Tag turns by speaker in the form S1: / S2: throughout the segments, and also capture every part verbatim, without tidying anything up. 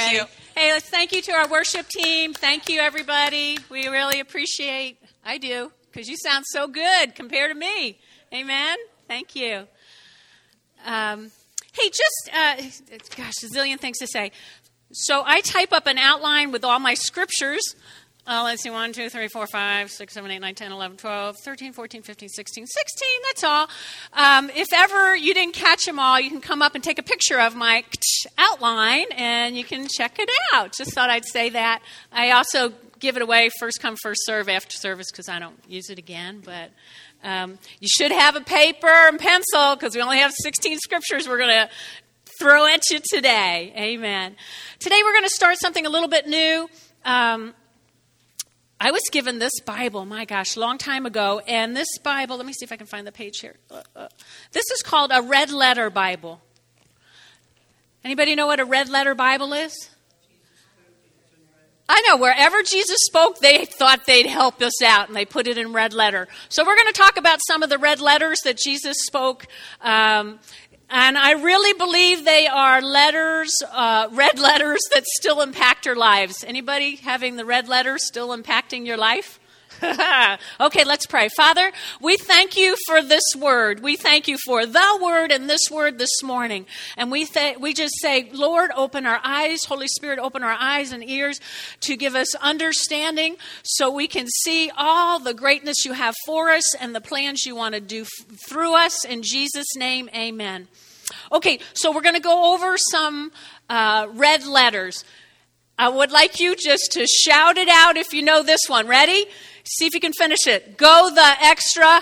S1: Thank you.
S2: Hey, let's thank you to our worship team. Thank you, everybody. We really appreciate, I do, because you sound so good compared to me. Amen? Thank you. Um, hey, just, uh, gosh, a zillion things to say. So I type up an outline with all my scriptures. Uh, let's see, one, two, three, four, five, six, seven, eight, nine, ten, eleven, twelve, thirteen, fourteen, fifteen, sixteen, sixteen, that's all. Um, if ever you didn't catch them all, you can come up and take a picture of my outline, and you can check it out. Just thought I'd say that. I also give it away first come, first serve after service because I don't use it again. But um, you should have a paper and pencil because we only have sixteen scriptures we're going to throw at you today. Amen. Today we're going to start something a little bit new. Um I was given this Bible, my gosh, a long time ago, and this Bible, let me see if I can find the page here. Uh, uh, this is called a red letter Bible. Anybody know what a red letter Bible is? I know, wherever Jesus spoke, they thought they'd help us out, and they put it in red letter. So we're going to talk about some of the red letters that Jesus spoke. Um, and I really believe they are letters, uh, red letters that still impact our lives. Anybody having the red letters still impacting your life? Okay, let's pray. Father, we thank you for this word. We thank you for the word and this word this morning. And we th- we just say, Lord, open our eyes. Holy Spirit, open our eyes and ears to give us understanding so we can see all the greatness you have for us and the plans you want to do f- through us. In Jesus' name, amen. Okay, so we're going to go over some uh, red letters. I would like you just to shout it out if you know this one. Ready? See if you can finish it. Go the extra.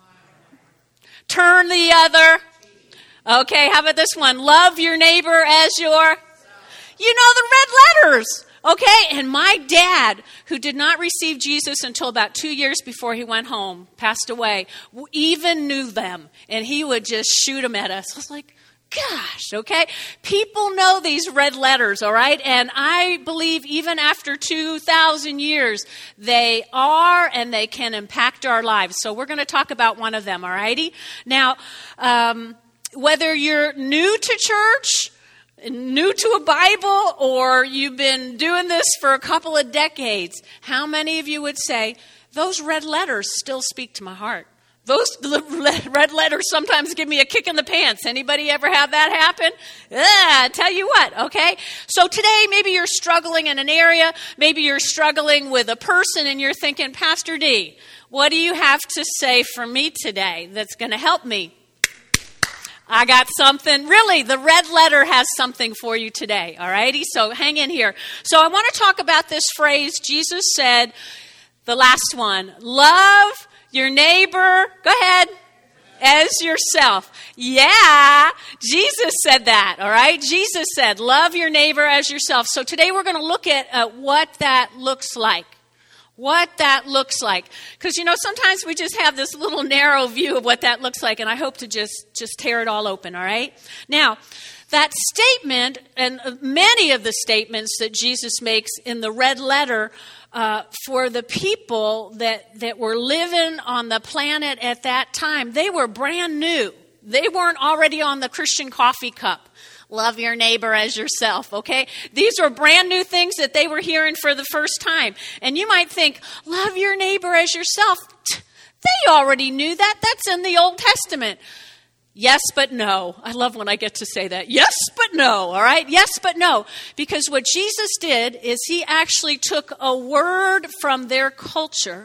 S2: Turn the other. Okay, how about this one? Love your neighbor as your... You know the red letters. Okay, and my dad, who did not receive Jesus until about two years before he went home, passed away, even knew them. And he would just shoot them at us. I was like, gosh, okay? People know these red letters, all right? And I believe even after two thousand years, they are and they can impact our lives. So we're going to talk about one of them, all righty? Now, um, whether you're new to church, new to a Bible, or you've been doing this for a couple of decades, how many of you would say, those red letters still speak to my heart? Those red letters sometimes give me a kick in the pants. Anybody ever have that happen? Ah, tell you what, okay? So today, maybe you're struggling in an area. Maybe you're struggling with a person and you're thinking, Pastor D, what do you have to say for me today that's going to help me? I got something. Really, the red letter has something for you today, all righty? So hang in here. So I want to talk about this phrase Jesus said, the last one, love your neighbor, go ahead, as yourself. Yeah, Jesus said that, all right? Jesus said, love your neighbor as yourself. So today we're going to look at uh, what that looks like. What that looks like. Because, you know, sometimes we just have this little narrow view of what that looks like, and I hope to just, just tear it all open, all right? Now, that statement, and many of the statements that Jesus makes in the red letter uh, for the people that, that were living on the planet at that time, they were brand new. They weren't already on the Christian coffee cup. Love your neighbor as yourself, okay? These were brand new things that they were hearing for the first time. And you might think, love your neighbor as yourself. They already knew that. That's in the Old Testament. Yes, but no. I love when I get to say that. Yes, but no, all right? Yes, but no. Because what Jesus did is he actually took a word from their culture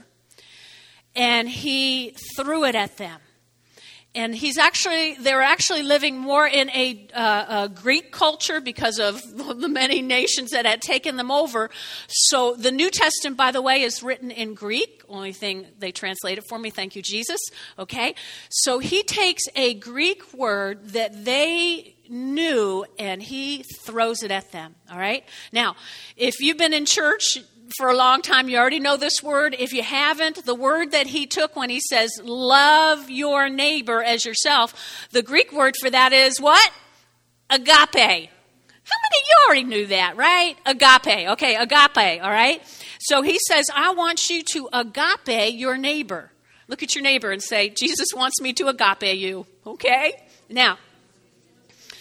S2: and he threw it at them. And he's actually, they're actually living more in a, uh, a Greek culture because of the many nations that had taken them over. So the New Testament, by the way, is written in Greek. Only thing they translate it for me. Thank you, Jesus. Okay. So he takes a Greek word that they knew and he throws it at them. All right. Now, if you've been in church for a long time, you already know this word. If you haven't, the word that he took when he says, love your neighbor as yourself, the Greek word for that is what? Agape. How many of you already knew that, right? Agape. Okay, agape, all right? So he says, I want you to agape your neighbor. Look at your neighbor and say, Jesus wants me to agape you, okay? Now,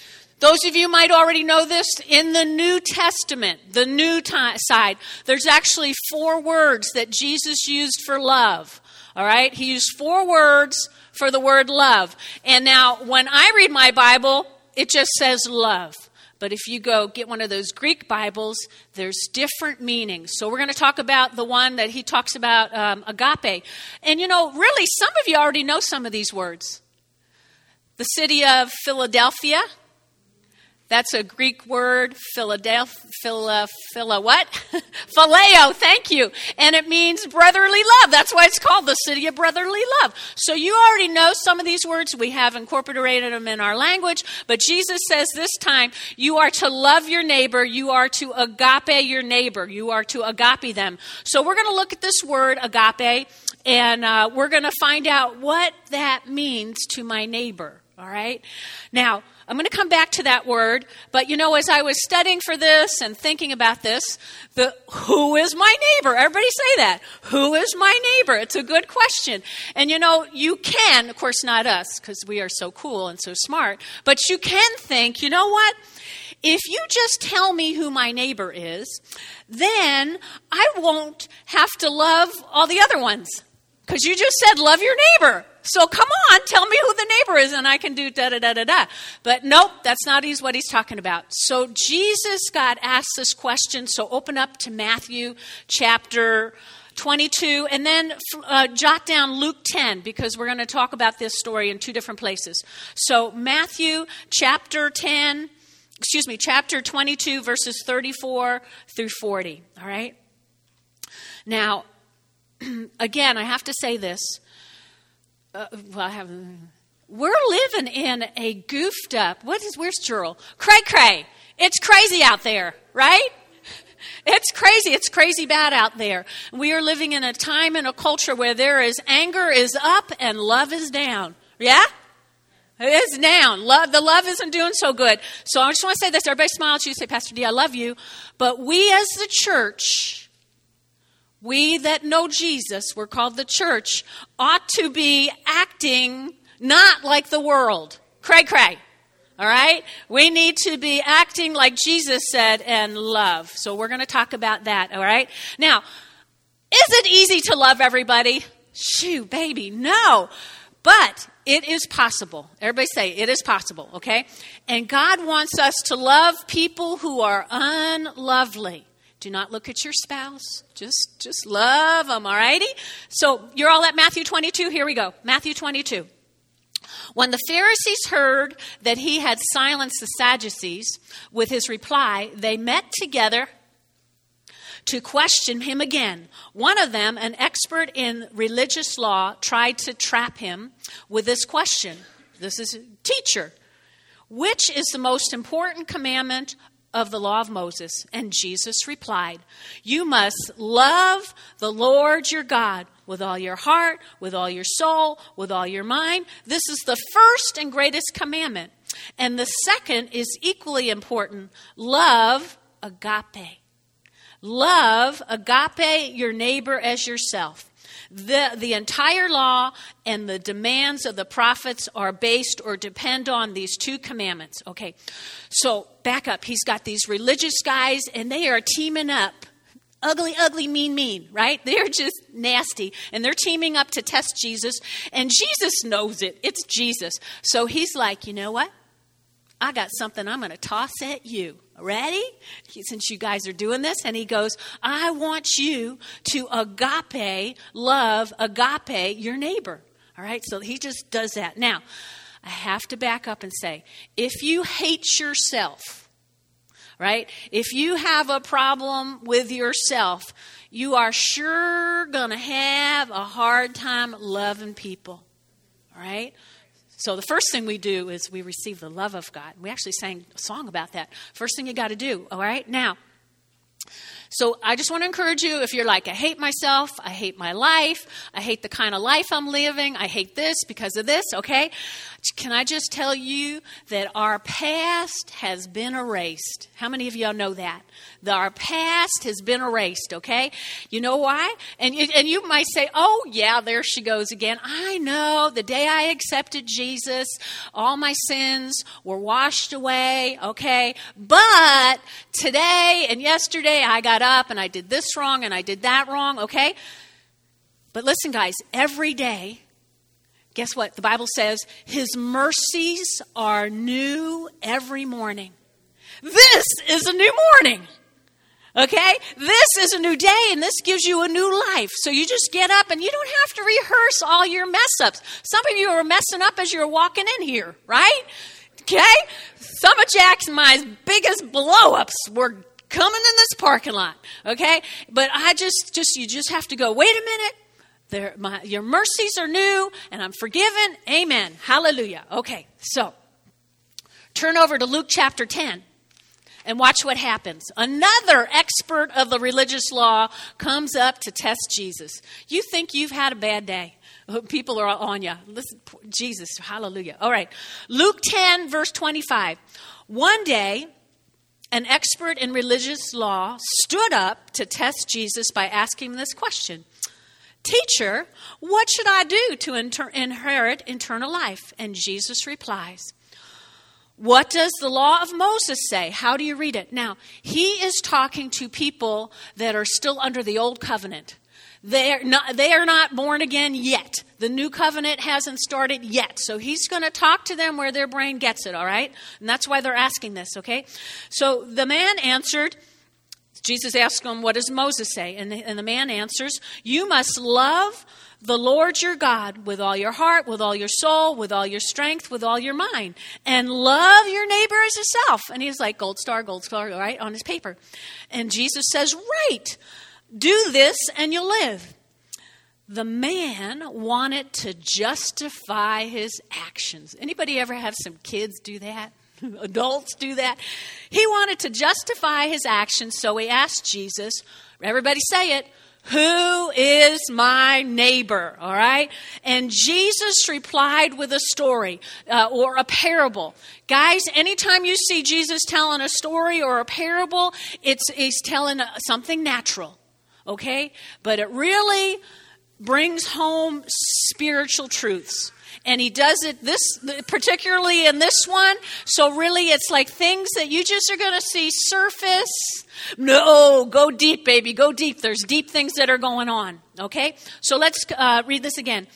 S2: Those of you might already know this. In the New Testament, the new t- side, there's actually four words that Jesus used for love. All right? He used four words for the word love. And now, when I read my Bible, it just says love. But if you go get one of those Greek Bibles, there's different meanings. So we're going to talk about the one that he talks about, um, agape. And you know, really, some of you already know some of these words. The city of Philadelphia. That's a Greek word, Philadelphia, Phila, Phila what? Phileo, thank you. And it means brotherly love. That's why it's called the city of brotherly love. So you already know some of these words. We have incorporated them in our language. But Jesus says this time, you are to love your neighbor. You are to agape your neighbor. You are to agape them. So we're going to look at this word, agape, and uh, we're going to find out what that means to my neighbor. All right? Now, I'm going to come back to that word, but you know, as I was studying for this and thinking about this, the who is my neighbor? Everybody say that. Who is my neighbor? It's a good question. And you know, you can, of course not us, because we are so cool and so smart, but you can think, you know what? If you just tell me who my neighbor is, then I won't have to love all the other ones. Because you just said, love your neighbor. So come on, tell me who the neighbor is, and I can do da-da-da-da-da. But nope, that's not what he's talking about. So Jesus got asked this question. So open up to Matthew chapter twenty-two, and then uh, jot down Luke ten, because we're going to talk about this story in two different places. So Matthew chapter ten, excuse me, chapter twenty-two, verses thirty-four through forty. All right? Now, again, I have to say this. Uh, well, I have, we're living in a goofed up, what is, where's Jurl? Cray cray. It's crazy out there, right? It's crazy. It's crazy bad out there. We are living in a time and a culture where there is anger is up and love is down. Yeah? It is down. Love, the love isn't doing so good. So I just want to say this. Everybody smile at you. Say, Pastor D, I love you. But we as the church, we that know Jesus, we're called the church, ought to be acting not like the world. Cray, cray. All right? We need to be acting like Jesus said and love. So we're going to talk about that. All right? Now, is it easy to love everybody? Shoo, baby, no. But it is possible. Everybody say, it is possible, okay? And God wants us to love people who are unlovely. Do not look at your spouse. Just, just love them, all righty? So you're all at Matthew twenty-two. Here we go. Matthew twenty-two. When the Pharisees heard that he had silenced the Sadducees with his reply, they met together to question him again. One of them, an expert in religious law, tried to trap him with this question. This is, teacher, which is the most important commandment of the law of Moses? And Jesus replied, you must love the Lord your God with all your heart, with all your soul, with all your mind. This is the first and greatest commandment. And the second is equally important. Love agape. Love agape your neighbor as yourself. The, the entire law and the demands of the prophets are based or depend on these two commandments. Okay, so back up. He's got these religious guys, and they are teaming up. Ugly, ugly, mean, mean, right? They're just nasty. And they're teaming up to test Jesus. And Jesus knows it. It's Jesus. So he's like, you know what? I got something I'm going to toss at you. Ready? Since you guys are doing this. And he goes, I want you to agape, love, agape your neighbor. All right? So he just does that. Now, I have to back up and say, if you hate yourself, right? If you have a problem with yourself, you are sure going to have a hard time loving people. All right? So the first thing we do is we receive the love of God. We actually sang a song about that. First thing you got to do, all right? Now, So I just want to encourage you, if you're like, I hate myself, I hate my life, I hate the kind of life I'm living, I hate this because of this, okay? Can I just tell you that our past has been erased? How many of y'all know that? That our past has been erased, okay? You know why? And you, and you might say, oh, yeah, there she goes again. I know, the day I accepted Jesus, all my sins were washed away, okay? But today and yesterday I got up and I did this wrong and I did that wrong, okay? But listen, guys, every day, guess what? The Bible says his mercies are new every morning. This is a new morning. Okay? This is a new day, and this gives you a new life. So you just get up, and you don't have to rehearse all your mess-ups. Some of you are messing up as you're walking in here, right? Okay? Some of Jack's and my biggest blow-ups were coming in this parking lot. Okay? But I just, just you just have to go, wait a minute. There, my, your mercies are new, and I'm forgiven. Amen. Hallelujah. Okay, so turn over to Luke chapter ten and watch what happens. Another expert of the religious law comes up to test Jesus. You think you've had a bad day. People are on you. Listen, Jesus, hallelujah. All right, Luke ten, verse twenty-five. One day, an expert in religious law stood up to test Jesus by asking this question. Teacher, what should I do to inter- inherit eternal life? And Jesus replies, what does the law of Moses say? How do you read it? Now, he is talking to people that are still under the old covenant. They are not, they are not born again yet. The new covenant hasn't started yet. So he's going to talk to them where their brain gets it, all right? And that's why they're asking this, okay? So the man answered, Jesus asked him, what does Moses say? And the, and the man answers, you must love the Lord your God with all your heart, with all your soul, with all your strength, with all your mind. And love your neighbor as yourself. And he's like, gold star, gold star, right, on his paper. And Jesus says, right, do this and you'll live. The man wanted to justify his actions. Anybody ever have some kids do that? Adults do that. He wanted to justify his actions, so he asked Jesus, everybody say it, who is my neighbor? All right? And Jesus replied with a story uh, or a parable. Guys, anytime you see Jesus telling a story or a parable, it's he's telling something natural, okay? But it really brings home spiritual truths. And he does it this, particularly in this one. So really it's like things that you just are going to see surface. No, go deep, baby. Go deep. There's deep things that are going on. Okay? So let's uh, read this again.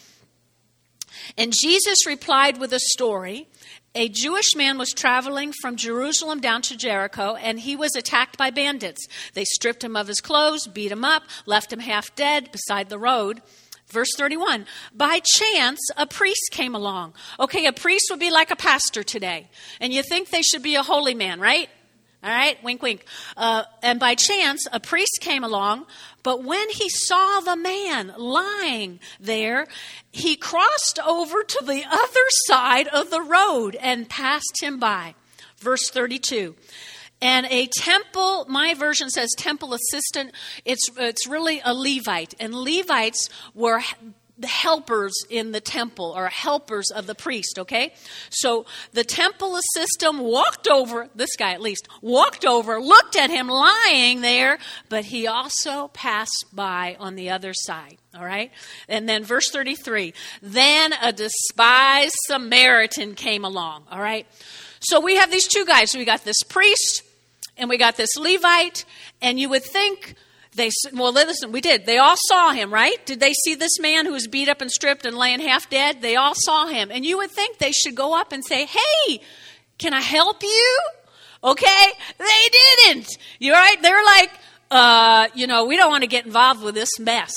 S2: And Jesus replied with a story. A Jewish man was traveling from Jerusalem down to Jericho, and he was attacked by bandits. They stripped him of his clothes, beat him up, left him half dead beside the road. Verse thirty-one, by chance, a priest came along. Okay, a priest would be like a pastor today. And you think they should be a holy man, right? All right, wink, wink. Uh, and by chance, a priest came along. But when he saw the man lying there, he crossed over to the other side of the road and passed him by. Verse thirty-two. And a temple, my version says temple assistant, it's it's really a Levite. And Levites were the helpers in the temple, or helpers of the priest, okay? So the temple assistant walked over, this guy at least, walked over, looked at him lying there, but he also passed by on the other side, all right? And then verse thirty-three, then a despised Samaritan came along, all right? So we have these two guys. We got this priest, and we got this Levite, and you would think they, well, listen, we did. They all saw him, right? Did they see this man who was beat up and stripped and laying half dead? They all saw him. And you would think they should go up and say, hey, can I help you? Okay? They didn't. You're right? They're like, uh, you know, we don't want to get involved with this mess.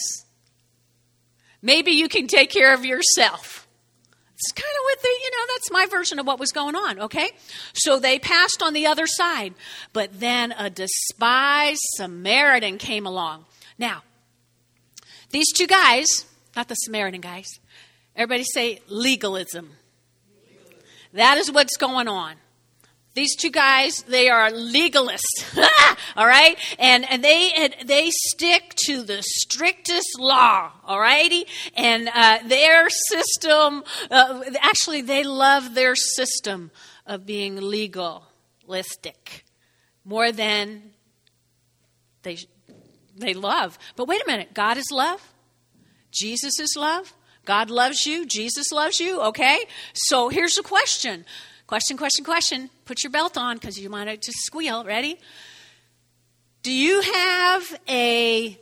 S2: Maybe you can take care of yourself. It's kind of what they, you know, that's my version of what was going on, okay? So they passed on the other side. But then a despised Samaritan came along. Now, these two guys, not the Samaritan guys, everybody say legalism. That is what's going on. These two guys, they are legalists, all right? And, and they they stick to the strictest law, all righty? And uh, their system, uh, actually, they love their system of being legalistic more than they they love. But wait a minute, God is love. Jesus is love. God loves you. Jesus loves you, okay? So here's the question. Question, question, question. Put your belt on because you might just squeal. Ready? Do you have a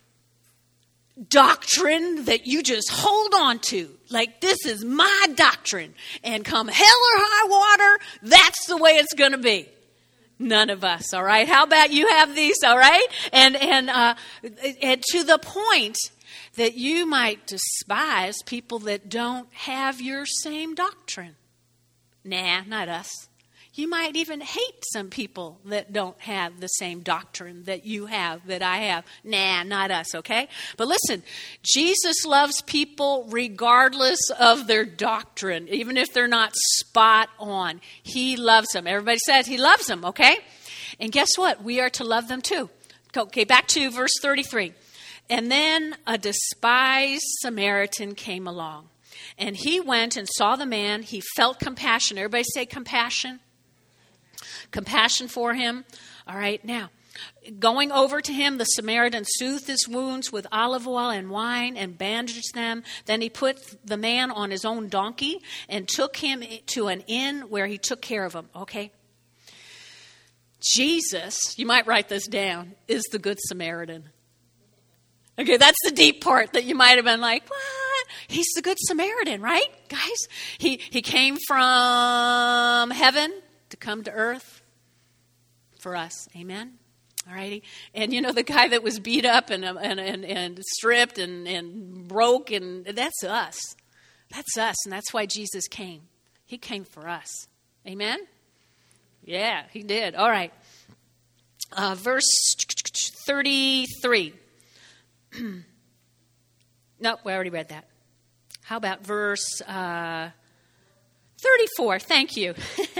S2: doctrine that you just hold on to? Like, this is my doctrine. And come hell or high water, that's the way it's going to be. None of us, all right? How about you have these, all right? And, and, uh, and to the point that you might despise people that don't have your same doctrine. Nah, not us. You might even hate some people that don't have the same doctrine that you have, that I have. Nah, not us, okay? But listen, Jesus loves people regardless of their doctrine, even if they're not spot on. He loves them. Everybody says he loves them, okay? And guess what? We are to love them too. Okay, back to verse thirty-three. And then a despised Samaritan came along. And he went and saw the man. He felt compassion. Everybody say compassion. Compassion for him. All right, now, going over to him, the Samaritan soothed his wounds with olive oil and wine and bandaged them. Then he put the man on his own donkey and took him to an inn where he took care of him. Okay? Jesus, you might write this down, is the Good Samaritan. Okay, that's the deep part that you might have been like, what? He's the Good Samaritan, right, guys? He he came from heaven to come to earth for us. Amen? All righty. And you know, the guy that was beat up and and and, and stripped and, and broke, and that's us. That's us, and that's why Jesus came. He came for us. Amen? Yeah, he did. All right. Uh, verse thirty-three. No, we already read that. How about verse uh, thirty-four? Thank you.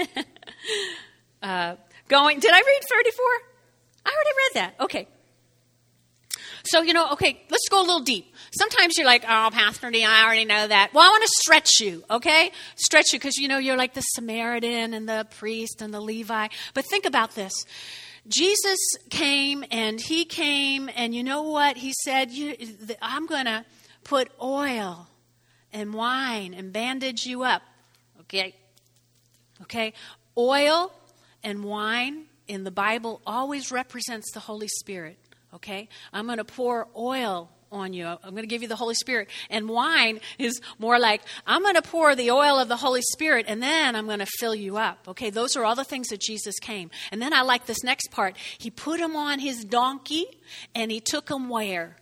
S2: uh, going, did I read thirty-four? I already read that. Okay. So, you know, okay, let's go a little deep. Sometimes you're like, oh, Pastor D, I already know that. Well, I want to stretch you, okay? Stretch you because, you know, you're like the Samaritan and the priest and the Levi. But think about this. Jesus came and he came and you know what? He said, you, I'm going to put oil and wine and bandage you up. Okay? Okay? Oil and wine in the Bible always represents the Holy Spirit. Okay? I'm going to pour oil on you. I'm going to give you the Holy Spirit. And wine is more like, I'm going to pour the oil of the Holy Spirit and then I'm going to fill you up. Okay, those are all the things that Jesus came. And then I like this next part. He put him on his donkey and he took him where?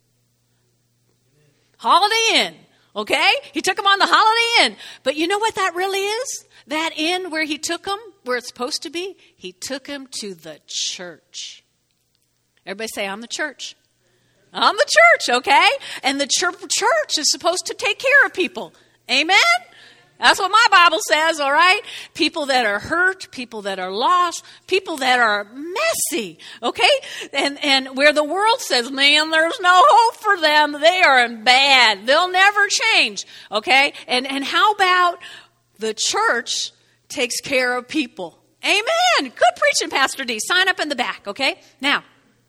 S2: Holiday Inn. Okay? He took him on the Holiday Inn. But you know what that really is? That inn where he took him, where it's supposed to be? He took him to the church. Everybody say, I'm the church. I'm the church, okay? And the church is supposed to take care of people. Amen? That's what my Bible says, all right? People that are hurt, people that are lost, people that are messy, okay? And and where the world says, man, there's no hope for them. They are bad. They'll never change, okay? And, and how about the church takes care of people? Amen. Good preaching, Pastor D. Sign up in the back, okay? Now,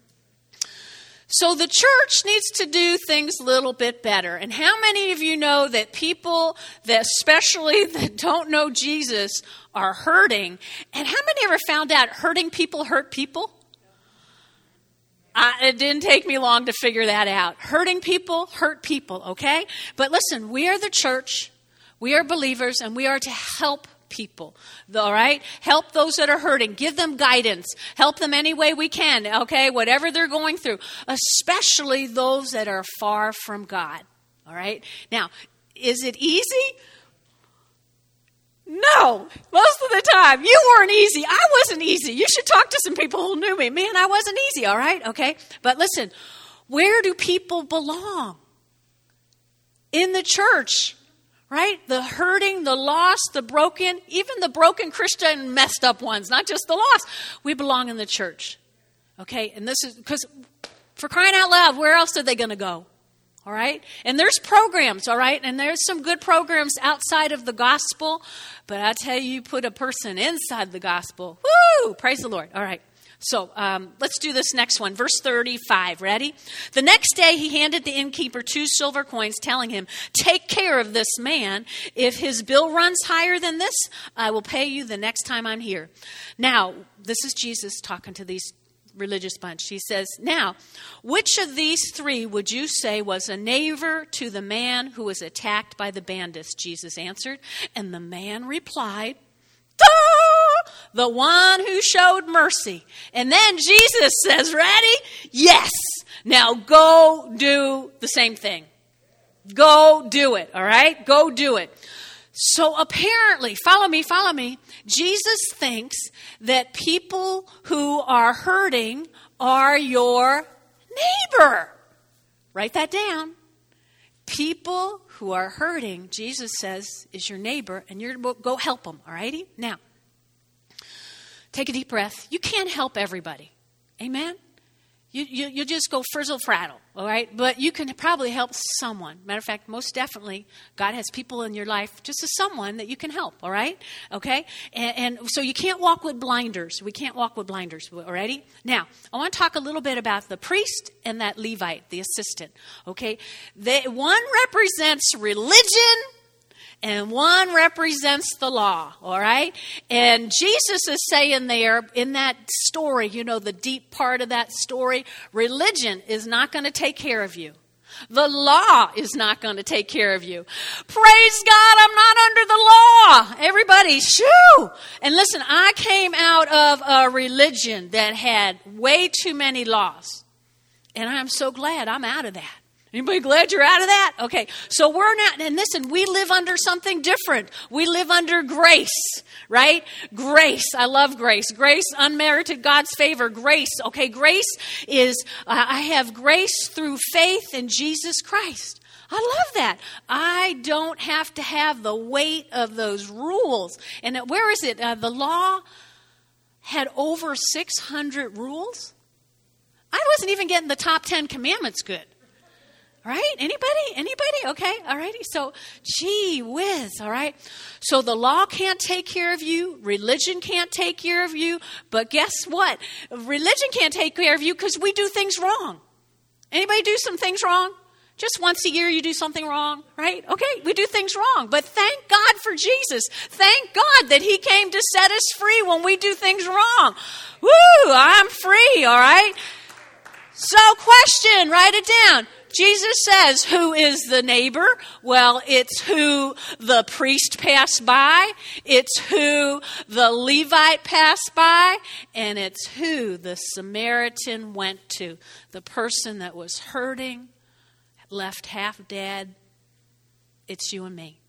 S2: so the church needs to do things a little bit better. And how many of you know that people, that especially that don't know Jesus, are hurting? And how many ever found out hurting people hurt people? I, it didn't take me long to figure that out. Hurting people hurt people, okay? But listen, we are the church. We are believers, and we are to help people, all right? Help those that are hurting. Give them guidance. Help them any way we can, okay? Whatever they're going through, especially those that are far from God, all right? Now, is it easy? No, most of the time. You weren't easy. I wasn't easy. You should talk to some people who knew me. Man, I wasn't easy, all right? Okay? But listen, where do people belong? In the church. right? The hurting, the lost, the broken, even the broken Christian messed up ones, not just the lost. We belong in the church, okay? And this is because for crying out loud, where else are they going to go? All right? And there's programs, all right? And there's some good programs outside of the gospel. But I tell you, you put a person inside the gospel. Woo! Praise the Lord. All right. So um, let's do this next one. Verse thirty-five. Ready? The next day he handed the innkeeper two silver coins, telling him, take care of this man. If his bill runs higher than this, I will pay you the next time I'm here. Now, this is Jesus talking to these religious bunch. He says, now, which of these three would you say was a neighbor to the man who was attacked by the bandits? Jesus answered. And the man replied, Duh! The one who showed mercy. And then Jesus says, ready? Yes. Now go do the same thing. Go do it. All right? Go do it. So apparently, follow me, follow me. Jesus thinks that people who are hurting are your neighbor. Write that down. People who are hurting, Jesus says, is your neighbor, and you're going to go help them, all righty? Now, take a deep breath. You can't help everybody. Amen? You, you, you just go frizzle-fraddle, all right? But you can probably help someone. Matter of fact, most definitely, God has people in your life, just as someone that you can help, all right? Okay? And, and so you can't walk with blinders. We can't walk with blinders, all righty? Now, I want to talk a little bit about the priest and that Levite, the assistant, okay? They, one represents religion, and one represents the law, all right? And Jesus is saying there in that story, you know, the deep part of that story, religion is not going to take care of you. The law is not going to take care of you. Praise God, I'm not under the law. Everybody, shoo! And listen, I came out of a religion that had way too many laws. And I'm so glad I'm out of that. Anybody glad you're out of that? Okay, so we're not, and listen, we live under something different. We live under grace, right? Grace. I love grace. Grace, unmerited God's favor. Grace. Okay, grace is, uh, I have grace through faith in Jesus Christ. I love that. I don't have to have the weight of those rules. And where is it? Uh, the law had over six hundred rules. I wasn't even getting the top ten commandments good. Right? Anybody? Anybody? Okay. All righty. So, gee whiz. All right. So the law can't take care of you. Religion can't take care of you. But guess what? Religion can't take care of you because we do things wrong. Anybody do some things wrong? Just once a year you do something wrong, right? Okay, we do things wrong. But thank God for Jesus. Thank God that he came to set us free when we do things wrong. Woo, I'm free, all right? So question, write it down. Jesus says, who is the neighbor? Well, it's who the priest passed by. It's who the Levite passed by. And it's who the Samaritan went to. The person that was hurting, left half dead. It's you and me.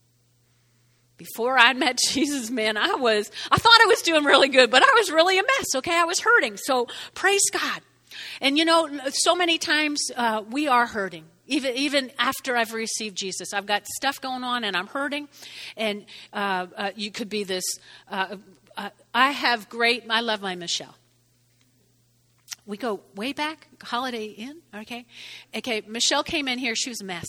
S2: Before I met Jesus, man, I was, I thought I was doing really good, but I was really a mess, okay? I was hurting. So praise God. And, you know, so many times uh, we are hurting. Even even after I've received Jesus, I've got stuff going on and I'm hurting. And uh, uh, you could be this. Uh, uh, I have great, I love my Michelle. We go way back, Holiday Inn, okay? Okay, Michelle came in here, she was a mess.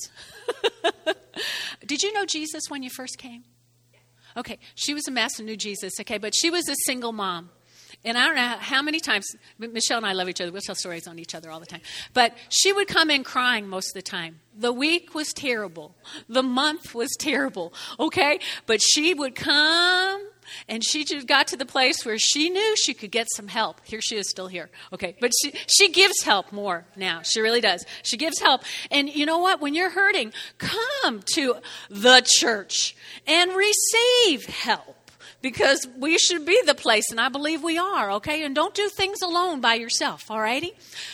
S2: Did you know Jesus when you first came? Okay, she was a mess and knew Jesus, okay? But she was a single mom. And I don't know how many times, Michelle and I love each other. We'll tell stories on each other all the time. But she would come in crying most of the time. The week was terrible. The month was terrible, okay? But she would come, and she just got to the place where she knew she could get some help. Here she is still here, okay? But she, she gives help more now. She really does. She gives help. And you know what? When you're hurting, come to the church and receive help. Because we should be the place, and I believe we are, okay? And don't do things alone by yourself, all righty?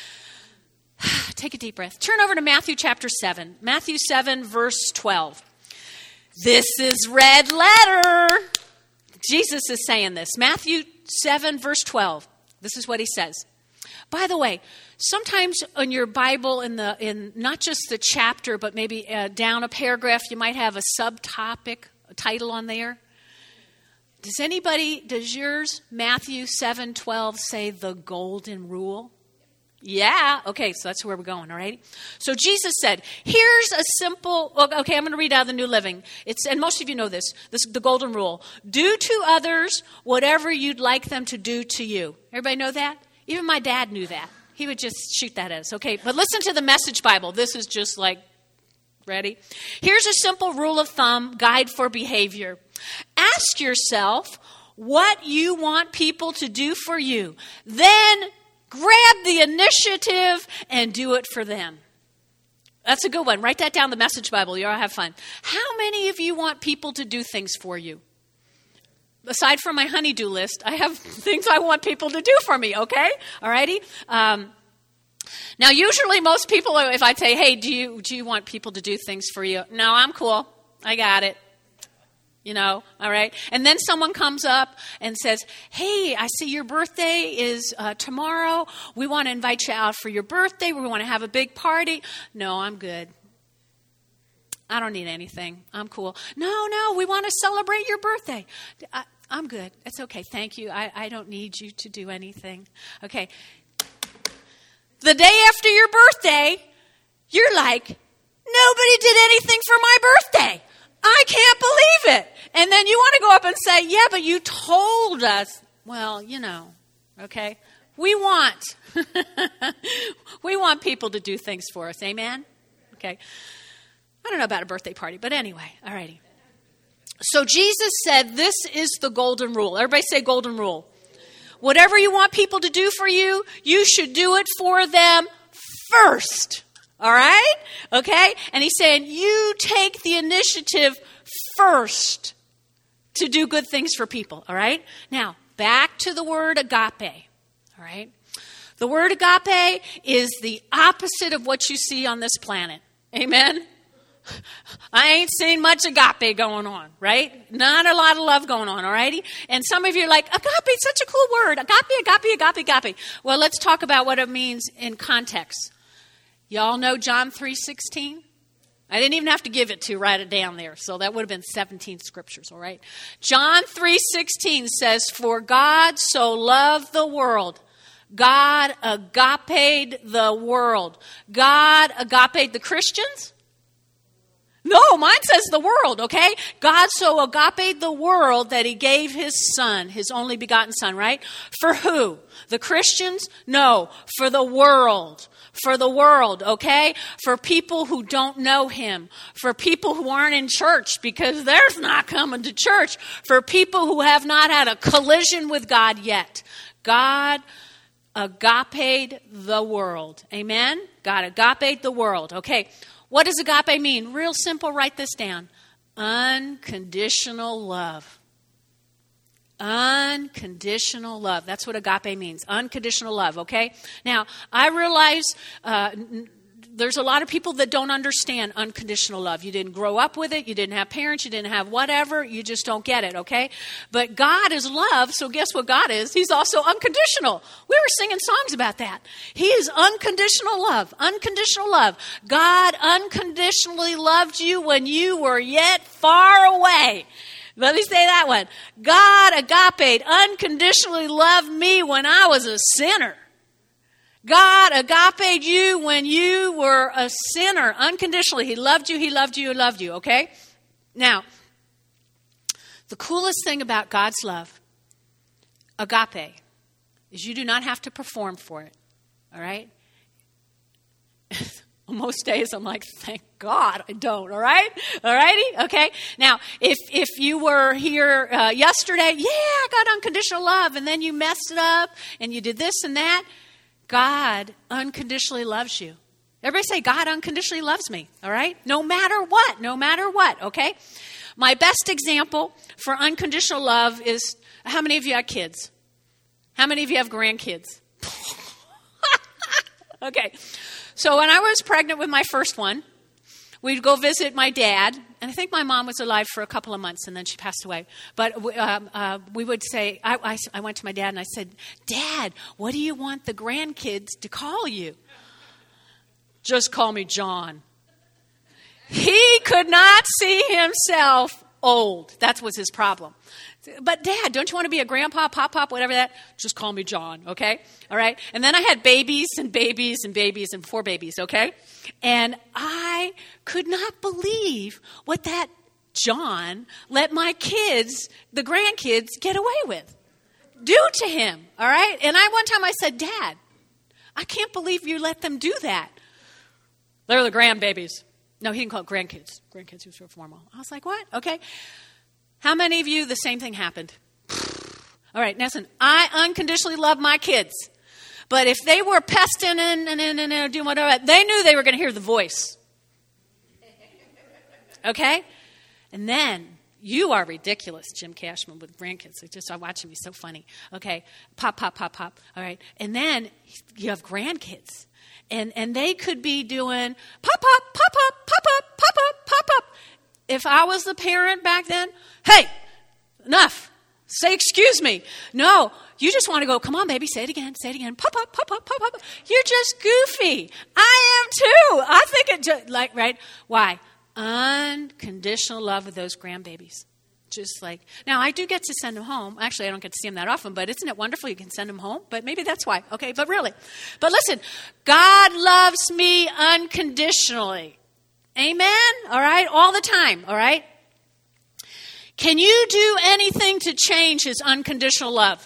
S2: Take a deep breath. Turn over to Matthew chapter seven. Matthew seven, verse twelve. This is red letter. Jesus is saying this. Matthew seven, verse twelve. This is what he says. By the way, sometimes in your Bible, in the in not just the chapter, but maybe uh, down a paragraph, you might have a subtopic, a title on there. Does anybody, does yours, Matthew seven twelve, say the golden rule? Yeah. Okay, so that's where we're going, all right? So Jesus said, here's a simple, okay, I'm going to read out of the New Living. It's, and most of you know this, this the golden rule. Do to others whatever you'd like them to do to you. Everybody know that? Even my dad knew that. He would just shoot that at us. Okay, but listen to the Message Bible. This is just like, ready? Here's a simple rule of thumb, guide for behavior. Ask yourself what you want people to do for you. Then grab the initiative and do it for them. That's a good one. Write that down, the Message Bible. You'll have fun. How many of you want people to do things for you? Aside from my honey-do list, I have things I want people to do for me, okay? All righty? Um, now, usually most people, if I say, hey, do you do you want people to do things for you? No, I'm cool. I got it. You know, all right? And then someone comes up and says, hey, I see your birthday is uh, tomorrow. We want to invite you out for your birthday. We want to have a big party. No, I'm good. I don't need anything. I'm cool. No, no, we want to celebrate your birthday. I, I'm good. It's okay. Thank you. I, I don't need you to do anything. Okay. The day after your birthday, you're like, nobody did anything for my birthday. I can't believe it. And then you want to go up and say, yeah, but you told us. Well, you know, okay. We want, we want people to do things for us. Amen? Okay. I don't know about a birthday party, but anyway, all righty. So Jesus said, this is the golden rule. Everybody say golden rule. Whatever you want people to do for you, you should do it for them first. All right? Okay? And he's saying, you take the initiative first to do good things for people. All right? Now, back to the word agape. All right? The word agape is the opposite of what you see on this planet. Amen? I ain't seen much agape going on, right? Not a lot of love going on, all righty? And some of you are like, agape is such a cool word. Agape, agape, agape, agape. Well, let's talk about what it means in context. Y'all know John three sixteen? I didn't even have to give it to write it down there. So that would have been seventeen scriptures, all right? John three sixteen says, for God so loved the world. God agape'd the world. God agape'd the Christians? No, mine says the world, okay? God so agape'd the world that he gave his son, his only begotten son, right? For who? The Christians? No, for the world. For the world, okay? For people who don't know him. For people who aren't in church because they're not coming to church. For people who have not had a collision with God yet. God agape'd the world. Amen? God agape'd the world. Okay. What does agape mean? Real simple, write this down. Unconditional love. Unconditional love. That's what agape means. Unconditional love, okay? Now, I realize uh, n- there's a lot of people that don't understand unconditional love. You didn't grow up with it. You didn't have parents. You didn't have whatever. You just don't get it, okay? But God is love, so guess what God is? He's also unconditional. We were singing songs about that. He is unconditional love. Unconditional love. God unconditionally loved you when you were yet far away. Let me say that one. God agape unconditionally loved me when I was a sinner. God agape you when you were a sinner unconditionally. He loved you, he loved you, he loved you, okay? Now, the coolest thing about God's love, agape, is you do not have to perform for it, all right? Most days I'm like, thank God I don't, all right? All righty? Okay? Now, if if you were here uh, yesterday, yeah, I got unconditional love, and then you messed it up, and you did this and that, God unconditionally loves you. Everybody say, God unconditionally loves me, all right? No matter what, no matter what, okay? My best example for unconditional love is, how many of you have kids? How many of you have grandkids? Okay. So when I was pregnant with my first one, we'd go visit my dad, and I think my mom was alive for a couple of months, and then she passed away. But um, uh, we would say, I, I, I went to my dad, and I said, Dad, what do you want the grandkids to call you? Just call me John. He could not see himself old. That was his problem. But Dad, don't you want to be a grandpa, pop, pop, whatever that? Just call me John, okay? All right? And then I had babies and babies and babies and four babies, okay? And I could not believe what that John let my kids, the grandkids, get away with. Do to him, all right? And I one time I said, Dad, I can't believe you let them do that. They're the grandbabies. No, he didn't call it grandkids. Grandkids, he was so formal. I was like, what? Okay. How many of you, the same thing happened? All right, now listen, I unconditionally love my kids. But if they were pesting and, and, and, and, and doing whatever, they knew they were going to hear the voice. Okay? And then, you are ridiculous, Jim Cashman, with grandkids. They just are watching me, so funny. Okay, pop, pop, pop, pop. All right, and then you have grandkids. And and they could be doing pop, pop, pop, pop, pop, pop, pop, pop, pop, pop. If I was the parent back then, hey, enough. Say excuse me. No, you just want to go, come on, baby, say it again, say it again. Pop, pop, pop, pop, pop, pop. You're just goofy. I am too. I think it just, like, right? Why? Unconditional love with those grandbabies. Just like, now I do get to send them home. Actually, I don't get to see them that often, but isn't it wonderful you can send them home? But maybe that's why. Okay, but really. But listen, God loves me unconditionally. Amen? All right? All the time. All right? Can you do anything to change his unconditional love?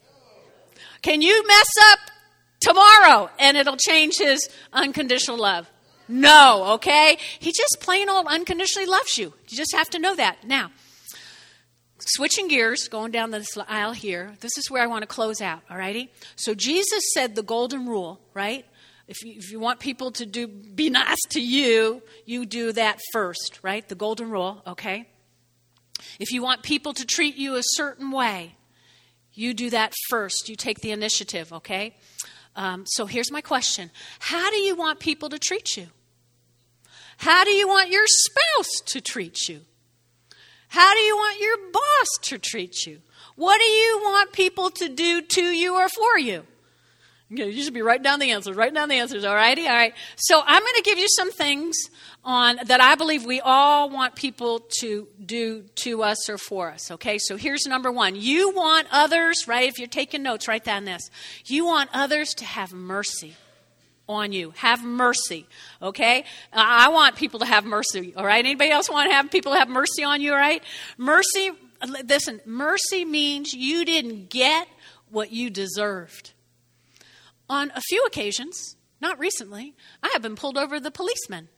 S2: Can you mess up tomorrow and it'll change his unconditional love? No, okay? He just plain old unconditionally loves you. You just have to know that. Now, switching gears, going down this aisle here, this is where I want to close out, all righty? So Jesus said the golden rule, right? If you, if you want people to do be nice to you, you do that first, right? The golden rule, okay? If you want people to treat you a certain way, you do that first. You take the initiative, okay? Um, so here's my question. How do you want people to treat you? How do you want your spouse to treat you? How do you want your boss to treat you? What do you want people to do to you or for you? Okay, you should be writing down the answers. Write down the answers, all righty? All right. So I'm going to give you some things on that I believe we all want people to do to us or for us, okay? So here's number one. You want others, right? If you're taking notes, write down this. You want others to have mercy on you. Have mercy, okay? I want people to have mercy, all right? Anybody else want to have people have mercy on you, all right? Mercy, listen, mercy means you didn't get what you deserved. On a few occasions, not recently, I have been pulled over the policeman.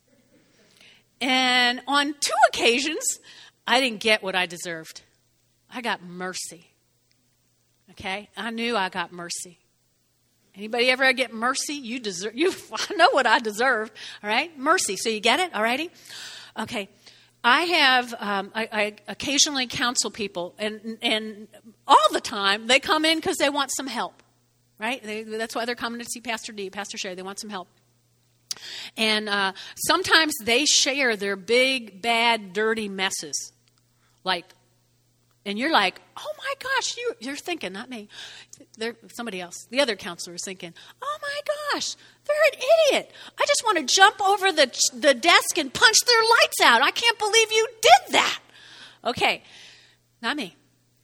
S2: And on two occasions, I didn't get what I deserved. I got mercy, okay? I knew I got mercy. Anybody ever get mercy? You deserve. You I know what I deserve. All right, mercy. So you get it. All righty. Okay. I have. Um, I, I occasionally counsel people, and and all the time they come in because they want some help. Right. They, that's why they're coming to see Pastor D, Pastor Sherry. They want some help. And uh, sometimes they share their big, bad, dirty messes, like. And you're like, oh my gosh, you, you're thinking, not me. They're, somebody else, the other counselor is thinking, oh my gosh, they're an idiot. I just want to jump over the, the desk and punch their lights out. I can't believe you did that. Okay, not me.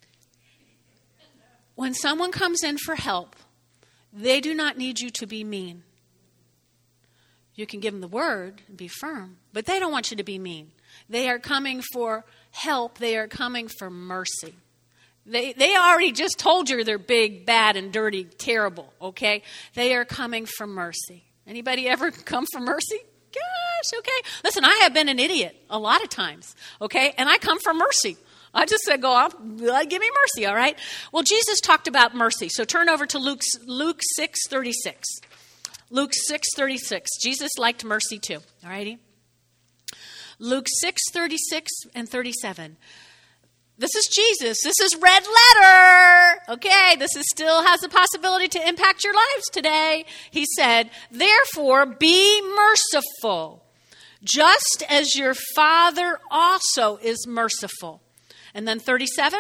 S2: When someone comes in for help, they do not need you to be mean. You can give them the word and be firm, but they don't want you to be mean. They are coming for help. They are coming for mercy. They they already just told you they're big, bad, and dirty, terrible, okay? They are coming for mercy. Anybody ever come for mercy? Gosh, okay. Listen, I have been an idiot a lot of times, okay? And I come for mercy. I just said, go off, give me mercy, all right? Well, Jesus talked about mercy. So turn over to Luke, Luke six thirty-six. Luke six thirty-six. Jesus liked mercy too, all righty? Luke six thirty-six and thirty-seven. This is Jesus. This is red letter. Okay, this is still has the possibility to impact your lives today. He said, therefore, be merciful, just as your Father also is merciful. And then thirty-seven,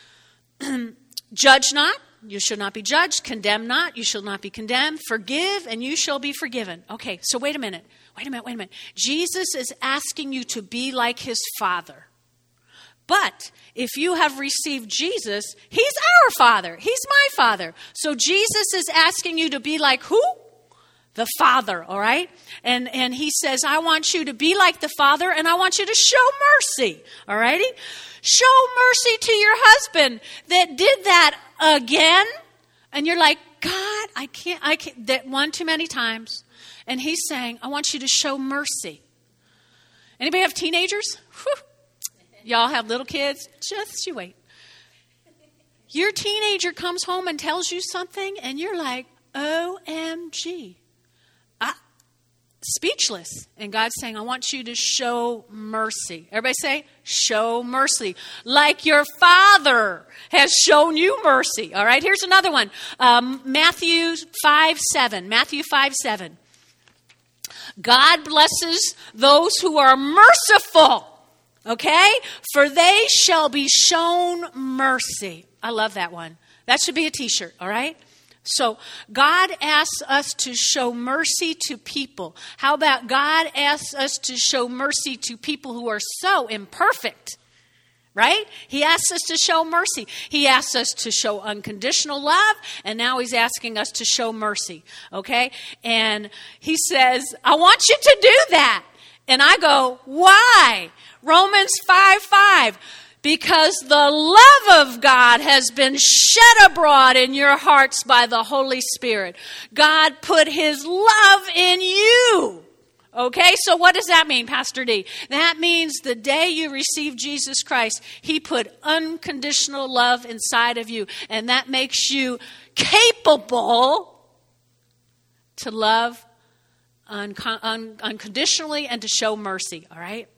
S2: judge not, you shall not be judged. Condemn not, you shall not be condemned. Forgive, and you shall be forgiven. Okay, so wait a minute. Wait a minute, wait a minute. Jesus is asking you to be like his Father. But if you have received Jesus, he's our Father. He's my Father. So Jesus is asking you to be like who? The Father, all right? And and he says, I want you to be like the Father, and I want you to show mercy, all righty? Show mercy to your husband that did that again. And you're like, God, I can't, I can't, that one too many times. And he's saying, I want you to show mercy. Anybody have teenagers? Whew. Y'all have little kids? Just you wait. Your teenager comes home and tells you something, and you're like, O M G. I, speechless. And God's saying, I want you to show mercy. Everybody say, show mercy. Like your Father has shown you mercy. All right, here's another one. Um, Matthew five seven. Matthew five seven. God blesses those who are merciful. Okay? For they shall be shown mercy. I love that one. That should be a t-shirt, all right? So God asks us to show mercy to people. How about God asks us to show mercy to people who are so imperfect? Right? He asks us to show mercy. He asks us to show unconditional love, and now he's asking us to show mercy. Okay? And he says, I want you to do that. And I go, why? Romans five five. Because the love of God has been shed abroad in your hearts by the Holy Spirit. God put his love in you. Okay, so what does that mean, Pastor D? That means the day you receive Jesus Christ, he put unconditional love inside of you. And that makes you capable to love un- un- unconditionally and to show mercy, all right?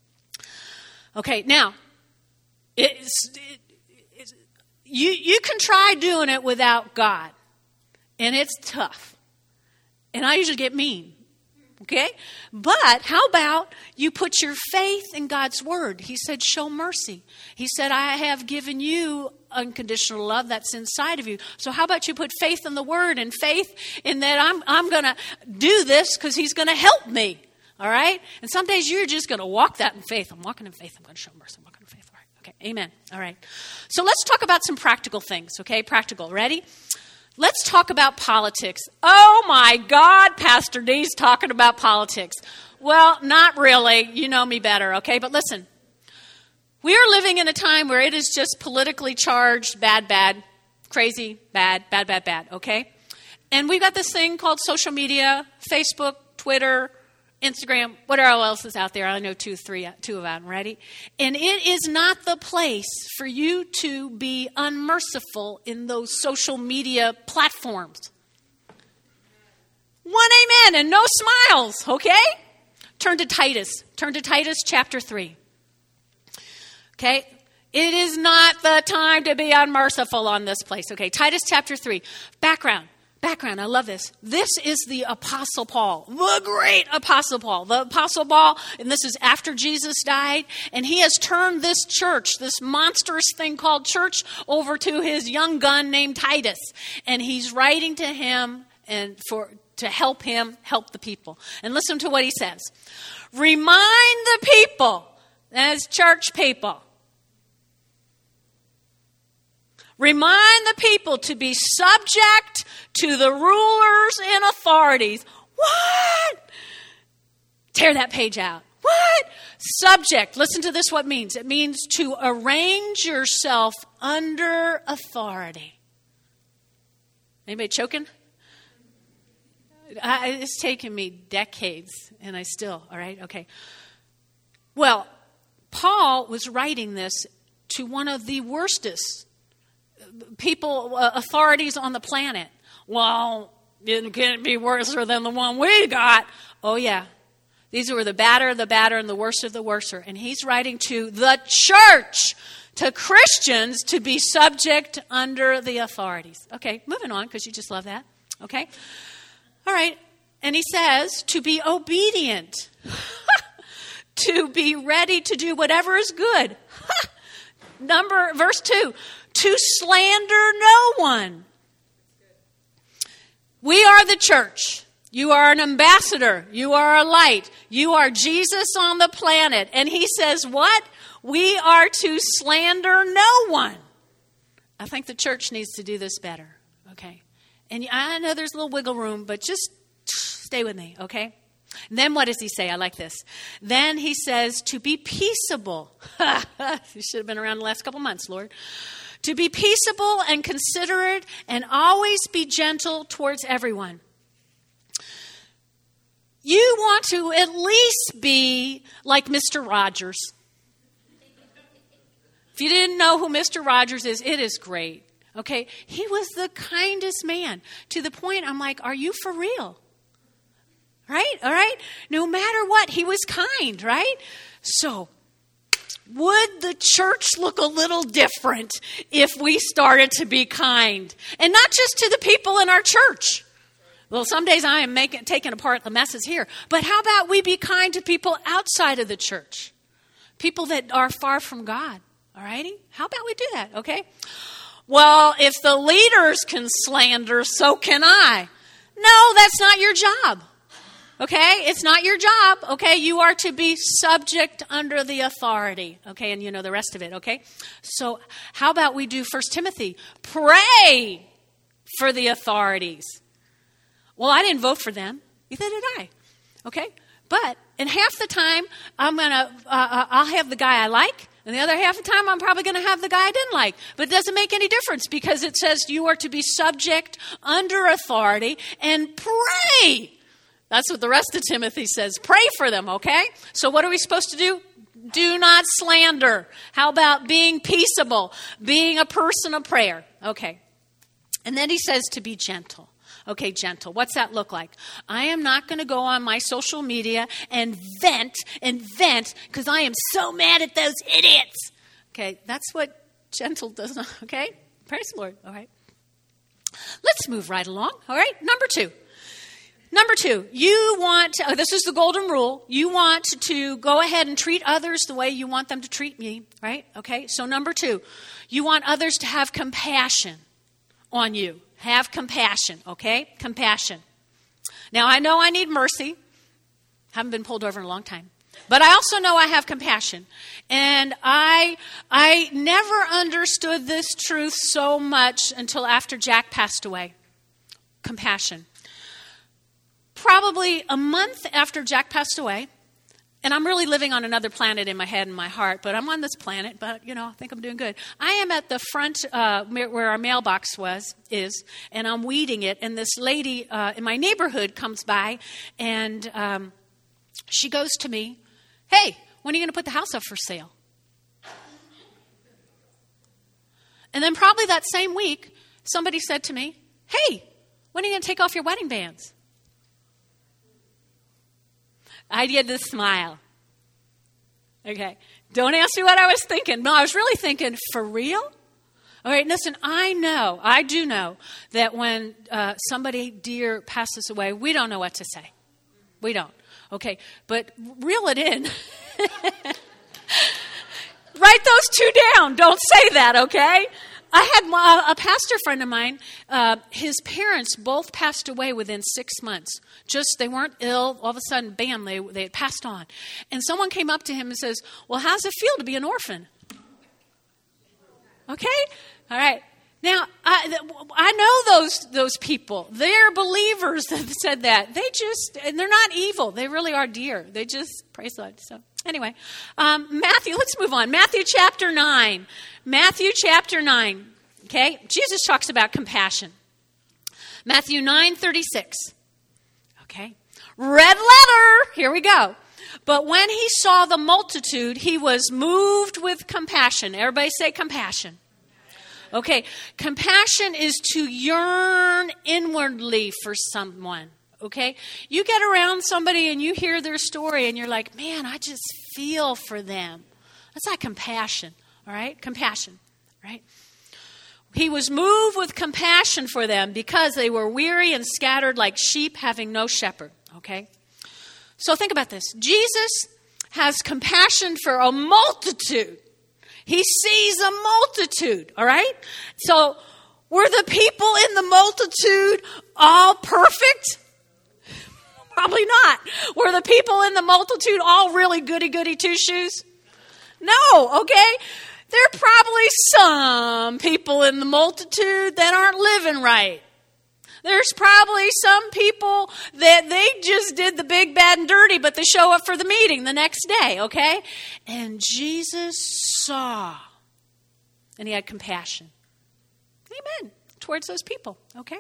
S2: Okay, now, it's, it, it's, you, you can try doing it without God, and it's tough. And I usually get mean. Okay? But how about you put your faith in God's word? He said, show mercy. He said, I have given you unconditional love that's inside of you. So how about you put faith in the word and faith in that I'm I'm going to do this because he's going to help me. All right? And some days you're just going to walk that in faith. I'm walking in faith. I'm going to show mercy. I'm walking in faith. All right. Okay. Amen. All right. So let's talk about some practical things. Okay? Practical. Ready? Let's talk about politics. Oh my God, Pastor D's talking about politics. Well, not really. You know me better, okay? But listen, we are living in a time where it is just politically charged, bad, bad, crazy, bad, bad, bad, bad, okay? And we've got this thing called social media, Facebook, Twitter, Instagram, whatever else is out there. I know two, three, two of them, ready? And it is not the place for you to be unmerciful in those social media platforms. One amen and no smiles, okay? Turn to Titus. Turn to Titus chapter three. Okay? It is not the time to be unmerciful on this place. Okay, Titus chapter three. Background. Background, I love this. This is the Apostle Paul, the great Apostle Paul. The Apostle Paul, and this is after Jesus died, and he has turned this church, this monstrous thing called church, over to his young gun named Titus. And he's writing to him and for to help him help the people. And listen to what he says. Remind the people, as church people, remind the people to be subject to the rulers and authorities. What? Tear that page out. What? Subject. Listen to this, what it means. It means to arrange yourself under authority. Anybody choking? I, it's taken me decades, and I still, all right? Okay. Well, Paul was writing this to one of the worstest people, uh, authorities on the planet. Well, it can't be worse than the one we got. Oh, yeah. These were the badder, the badder, and the worst of the worser. And he's writing to the church, to Christians, to be subject under the authorities. Okay, moving on, because you just love that. Okay? All right. And he says to be obedient. to be ready to do whatever is good. Number, verse two, to slander no one. We are the church. You are an ambassador. You are a light. You are Jesus on the planet. And he says what? We are to slander no one. I think the church needs to do this better, okay? And I know there's a little wiggle room, but just stay with me, okay? And then what does he say? I like this. Then he says to be peaceable. You should have been around the last couple months, Lord. To be peaceable and considerate and always be gentle towards everyone. You want to at least be like Mister Rogers. If you didn't know who Mister Rogers is, it is great. Okay, he was the kindest man to the point I'm like, are you for real? Right? All right? No matter what, he was kind, right? So, would the church look a little different if we started to be kind? And not just to the people in our church. Well, some days I am making, taking apart the messes here. But how about we be kind to people outside of the church? People that are far from God. All righty? How about we do that, okay? Well, if the leaders can slander, so can I. No, that's not your job. Okay? It's not your job. Okay? You are to be subject under the authority. Okay? And you know the rest of it. Okay? So how about we do First Timothy? Pray for the authorities. Well, I didn't vote for them. Neither did I. Okay? But in half the time, I'm going to, uh, I'll have the guy I like. And the other half of the time, I'm probably going to have the guy I didn't like. But it doesn't make any difference because it says you are to be subject under authority and pray. That's what the rest of Timothy says. Pray for them, okay? So what are we supposed to do? Do not slander. How about being peaceable? Being a person of prayer. Okay. And then he says to be gentle. Okay, gentle. What's that look like? I am not going to go on my social media and vent and vent because I am so mad at those idiots. Okay, that's what gentle does not, okay? Praise the Lord. All right. Let's move right along. All right, number two. Number two, you want, to, oh, this is the golden rule. You want to go ahead and treat others the way you want them to treat me, right? Okay, so number two, you want others to have compassion on you. Have compassion, okay? Compassion. Now, I know I need mercy. Haven't been pulled over in a long time. But I also know I have compassion. And I I never understood this truth so much until after Jack passed away. Compassion. Probably a month after Jack passed away, and I'm really living on another planet in my head and my heart, but I'm on this planet, but, you know, I think I'm doing good. I am at the front uh, where our mailbox was, is, and I'm weeding it, and this lady uh, in my neighborhood comes by, and um, she goes to me, hey, when are you going to put the house up for sale? And then probably that same week, somebody said to me, hey, when are you going to take off your wedding bands? I did the smile. Okay. Don't ask me what I was thinking. No, I was really thinking, for real? All right, listen, I know, I do know that when uh, somebody dear passes away, we don't know what to say. We don't. Okay, but reel it in. Write those two down. Don't say that, okay? I had my, a pastor friend of mine, uh, his parents both passed away within six months. Just, they weren't ill. All of a sudden, bam, they, they had passed on. And someone came up to him and says, well, how does it feel to be an orphan? Okay? All right. Now, I, I know those those people. They're believers that said that. They just, and they're not evil. They really are dear. They just, praise God. So, anyway, um, Matthew, let's move on. Matthew chapter nine. Matthew chapter nine. Okay? Jesus talks about compassion. Matthew nine thirty-six. Okay? Red letter. Here we go. But when he saw the multitude, he was moved with compassion. Everybody say compassion. Okay, compassion is to yearn inwardly for someone, okay? You get around somebody and you hear their story and you're like, man, I just feel for them. That's like compassion, all right? Compassion, right? He was moved with compassion for them because they were weary and scattered like sheep having no shepherd, okay? So think about this. Jesus has compassion for a multitude. He sees a multitude, all right? So were the people in the multitude all perfect? Probably not. Were the people in the multitude all really goody-goody two-shoes? No, okay? There are probably some people in the multitude that aren't living right. There's probably some people that they just did the big, bad, and dirty, but they show up for the meeting the next day, okay? And Jesus saw, and he had compassion. Amen. Towards those people, okay?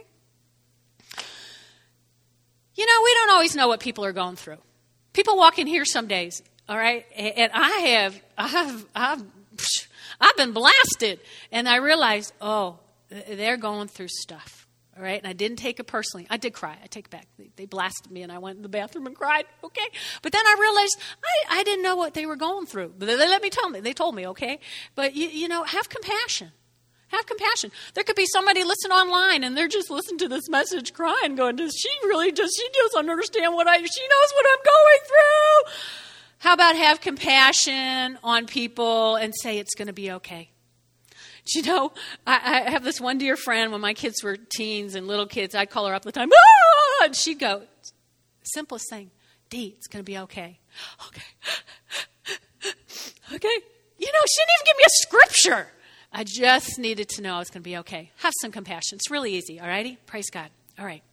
S2: You know, we don't always know what people are going through. People walk in here some days, all right? And I have, I have, I've, I've been blasted. And I realized, oh, they're going through stuff, all right? And I didn't take it personally. I did cry. I take it back. They, they blasted me, and I went in the bathroom and cried, okay? But then I realized I, I didn't know what they were going through. But they, they let me tell me. They told me, okay? But, you, you know, have compassion. Have compassion. There could be somebody listening online and they're just listening to this message crying, going, does she really just, she doesn't understand what I, she knows what I'm going through. How about have compassion on people and say it's going to be okay? Do you know, I, I have this one dear friend when my kids were teens and little kids, I'd call her up all the time, ah! And she'd go, simplest thing, Dee, it's going to be okay. Okay. Okay. You know, she didn't even give me a scripture. I just needed to know it's going to be okay. Have some compassion. It's really easy, all righty? Praise God. All right.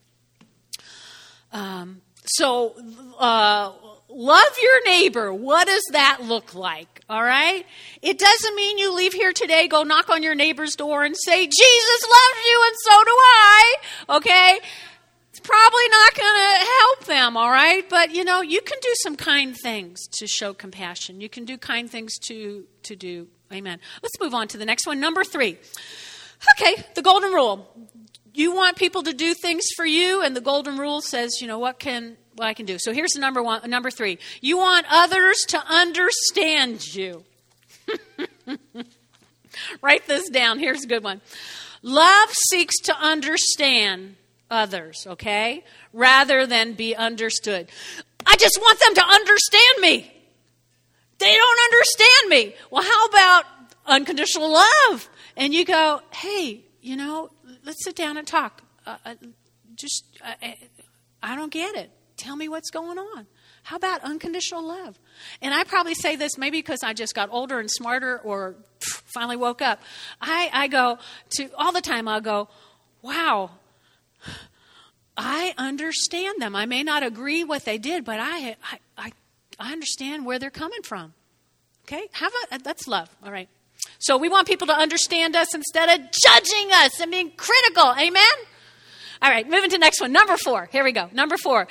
S2: Um, so, uh, love your neighbor. What does that look like, all right? It doesn't mean you leave here today, go knock on your neighbor's door and say, Jesus loves you and so do I, okay? It's probably not going to help them, all right? But, you know, you can do some kind things to show compassion. You can do kind things to, to do. Amen. Let's move on to the next one. Number three. Okay, the golden rule. You want people to do things for you, and the golden rule says, you know, what can what I can do. So here's the number one, number three. You want others to understand you. Write this down. Here's a good one. Love seeks to understand others, okay, rather than be understood. I just want them to understand me. They don't understand me. Well, how about unconditional love? And you go, hey, you know, let's sit down and talk. Uh, uh, just, uh, I don't get it. Tell me what's going on. How about unconditional love? And I probably say this maybe because I just got older and smarter or finally woke up. I, I go to, all the time I'll go, wow, I understand them. I may not agree what they did, but I, I, I I understand where they're coming from. Okay? Have a, that's love. All right. So we want people to understand us instead of judging us and being critical. Amen? All right. Moving to the next one. Number four. Here we go. Number four.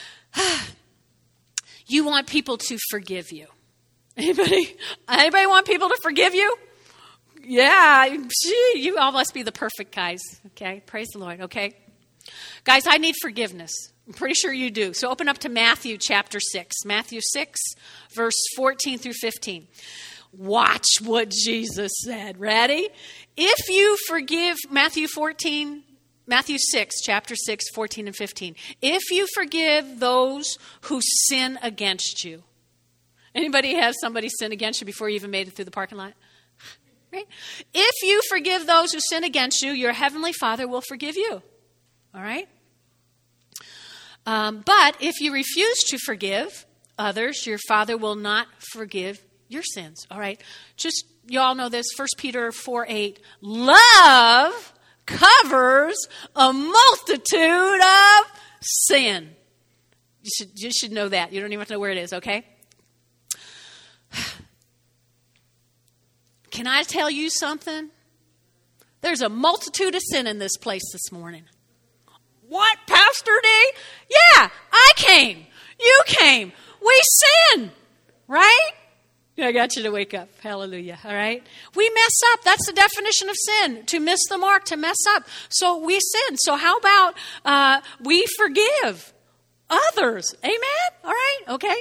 S2: You want people to forgive you. Anybody? Anybody want people to forgive you? Yeah. Gee, you all must be the perfect guys. Okay? Praise the Lord. Okay? Guys, I need forgiveness. I'm pretty sure you do. So open up to Matthew chapter six. Matthew six, verse fourteen through fifteen. Watch what Jesus said. Ready? If you forgive, Matthew fourteen, Matthew six, chapter six, fourteen and fifteen. If you forgive those who sin against you. Anybody have somebody sin against you before you even made it through the parking lot? Right? If you forgive those who sin against you, your heavenly Father will forgive you. All right? Um, but if you refuse to forgive others, your Father will not forgive your sins. All right. Just, you all know this. First Peter four eight. Love covers a multitude of sin. You should, you should know that. You don't even have to know where it is, okay? Can I tell you something? There's a multitude of sin in this place this morning. What, Pastor D? Yeah, I came. You came. We sin, right? I got you to wake up. Hallelujah. All right. We mess up. That's the definition of sin. To miss the mark, to mess up. So we sin. So how about uh, we forgive others? Amen. All right. Okay.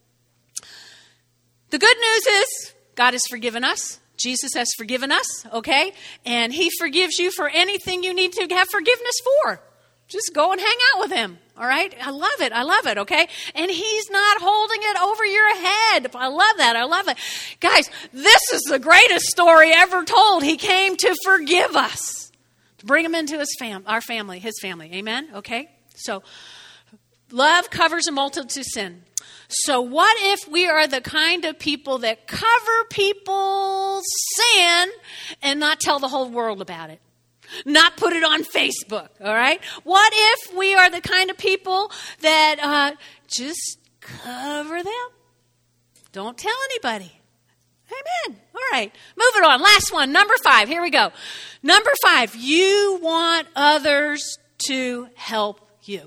S2: The good news is God has forgiven us. Jesus has forgiven us. Okay. And he forgives you for anything you need to have forgiveness for. Just go and hang out with him. All right? I love it. I love it. Okay? And he's not holding it over your head. I love that. I love it. Guys, this is the greatest story ever told. He came to forgive us, to bring him into his fam, our family, his family. Amen? Okay? So, love covers a multitude of sin. So what if we are the kind of people that cover people's sin and not tell the whole world about it? Not put it on Facebook, all right? What if we are the kind of people that uh, just cover them? Don't tell anybody. Amen. All right. Moving on. Last one. Number five. Here we go. Number five. You want others to help you.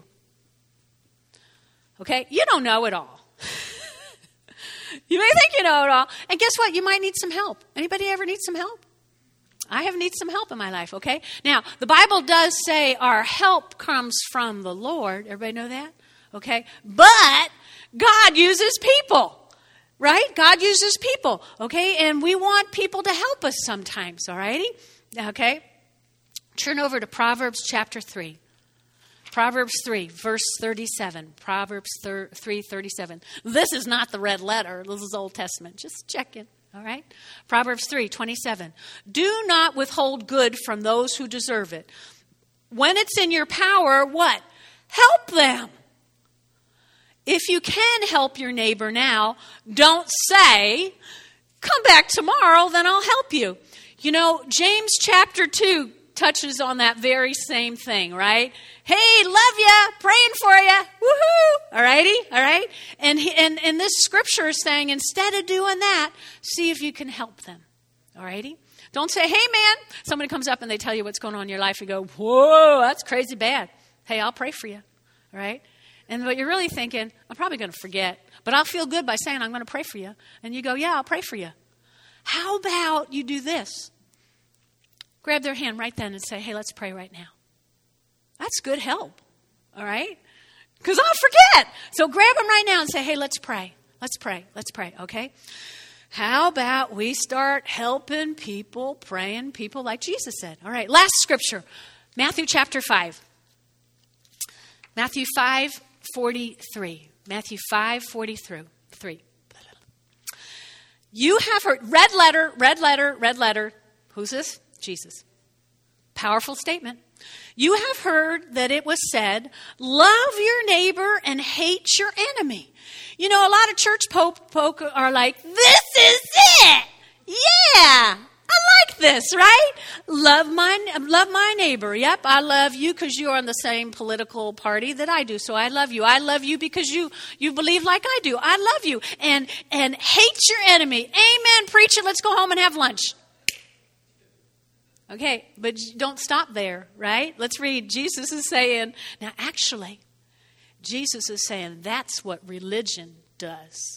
S2: Okay? You don't know it all. You may think you know it all. And guess what? You might need some help. Anybody ever need some help? I have need some help in my life, okay? Now, the Bible does say our help comes from the Lord. Everybody know that? Okay? But God uses people, right? God uses people, okay? And we want people to help us sometimes, all righty? Okay? Turn over to Proverbs chapter three. Proverbs three, verse thirty-seven. Proverbs three, thirty-seven. This is not the red letter. This is Old Testament. Just checking. All right? Proverbs three, twenty-seven. Do not withhold good from those who deserve it. When it's in your power, what? Help them. If you can help your neighbor now, don't say, come back tomorrow, then I'll help you. You know, James chapter two touches on that very same thing, right? Hey, love ya, praying for ya, woohoo! All righty, all right? And, he, and and this scripture is saying, instead of doing that, see if you can help them, all righty? Don't say, hey, man, somebody comes up and they tell you what's going on in your life. You go, whoa, that's crazy bad. Hey, I'll pray for you, all right? And what you're really thinking, I'm probably going to forget, but I'll feel good by saying I'm going to pray for you. And you go, yeah, I'll pray for you. How about you do this? Grab their hand right then and say, hey, let's pray right now. That's good help, all right? Because I'll forget. So grab them right now and say, hey, let's pray. Let's pray. Let's pray, okay? How about we start helping people, praying people like Jesus said? All right, last scripture, Matthew chapter five. Matthew five forty-three. Matthew five forty-three. You have heard, red letter, red letter, red letter. Who's this? Jesus. Powerful statement. You have heard that it was said, love your neighbor and hate your enemy. You know, a lot of church folk po- are like, this is it. Yeah, I like this, right? Love my love my neighbor. Yep, I love you because you're on the same political party that I do. So I love you. I love you because you you believe like I do. I love you. And and hate your enemy. Amen, preacher. Let's go home and have lunch. Okay, but don't stop there, right? Let's read. Jesus is saying, now actually, Jesus is saying that's what religion does.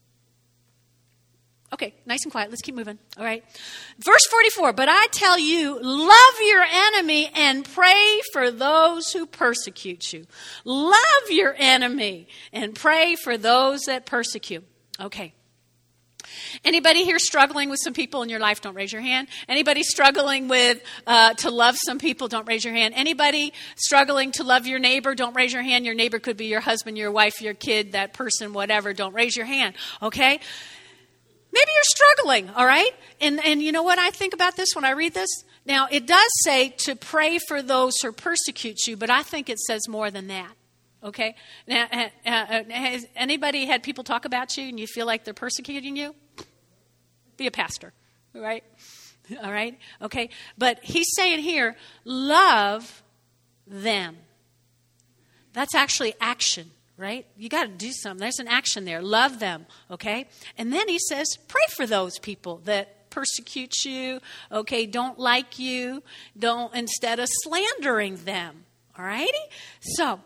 S2: Okay, nice and quiet. Let's keep moving. All right. Verse forty-four, but I tell you, love your enemy and pray for those who persecute you. Love your enemy and pray for those that persecute. Okay. Anybody here struggling with some people in your life? Don't raise your hand. Anybody struggling with uh, to love some people? Don't raise your hand. Anybody struggling to love your neighbor? Don't raise your hand. Your neighbor could be your husband, your wife, your kid, that person, whatever. Don't raise your hand. Okay? Maybe you're struggling, all right? And and you know what I think about this when I read this? Now, it does say to pray for those who persecute you, but I think it says more than that. Okay? Now, uh, uh, has anybody had people talk about you and you feel like they're persecuting you? Be a pastor, all right? All right? Okay? But he's saying here, love them. That's actually action, right? You got to do something. There's an action there. Love them, okay? And then he says, pray for those people that persecute you, okay, don't like you, don't, instead of slandering them, all righty? So,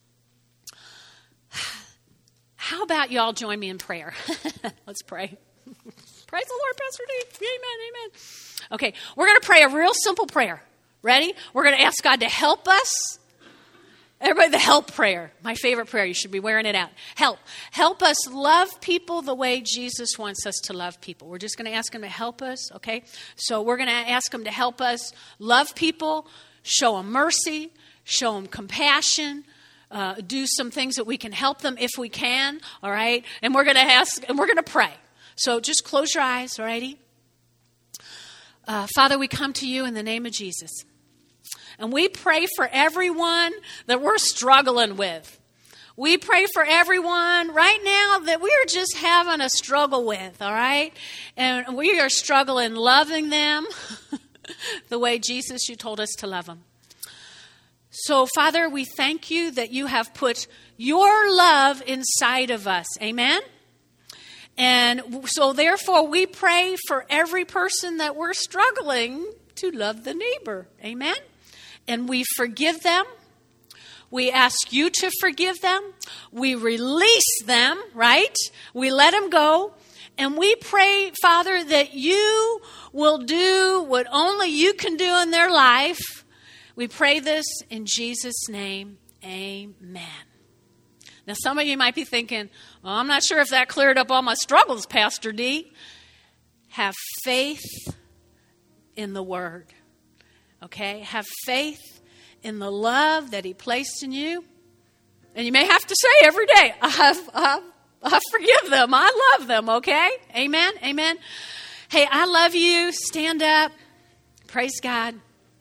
S2: how about y'all join me in prayer? Let's pray. Praise the Lord, Pastor D. Amen, amen. Okay, we're going to pray a real simple prayer. Ready? We're going to ask God to help us. Everybody, the help prayer. My favorite prayer. You should be wearing it out. Help. Help us love people the way Jesus wants us to love people. We're just going to ask him to help us, okay? So we're going to ask him to help us love people, show them mercy, show them compassion, uh, do some things that we can help them if we can, all right? And we're going to ask, and we're going to pray. So just close your eyes, all righty? Uh, Father, we come to you in the name of Jesus. And we pray for everyone that we're struggling with. We pray for everyone right now that we are just having a struggle with, all right? And we are struggling loving them the way, Jesus, you told us to love them. So, Father, we thank you that you have put your love inside of us. Amen? And so, therefore, we pray for every person that we're struggling to love the neighbor. Amen? And we forgive them. We ask you to forgive them. We release them, right? We let them go. And we pray, Father, that you will do what only you can do in their life. We pray this in Jesus' name. Amen. Now, some of you might be thinking, well, I'm not sure if that cleared up all my struggles, Pastor D. Have faith in the Word. Okay? Have faith in the love that he placed in you. And you may have to say every day, I, I, I forgive them. I love them, okay? Amen? Amen? Hey, I love you. Stand up. Praise God.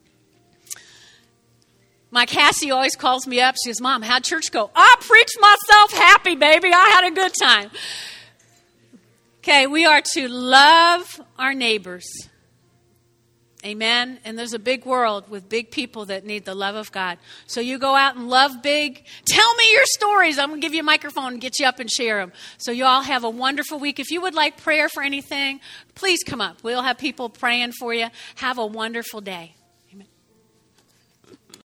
S2: My Cassie always calls me up. She says, Mom, how'd church go? I preached myself happy, baby. I had a good time. Okay, we are to love our neighbors. Amen. And there's a big world with big people that need the love of God. So you go out and love big. Tell me your stories. I'm going to give you a microphone and get you up and share them. So you all have a wonderful week. If you would like prayer for anything, please come up. We'll have people praying for you. Have a wonderful day.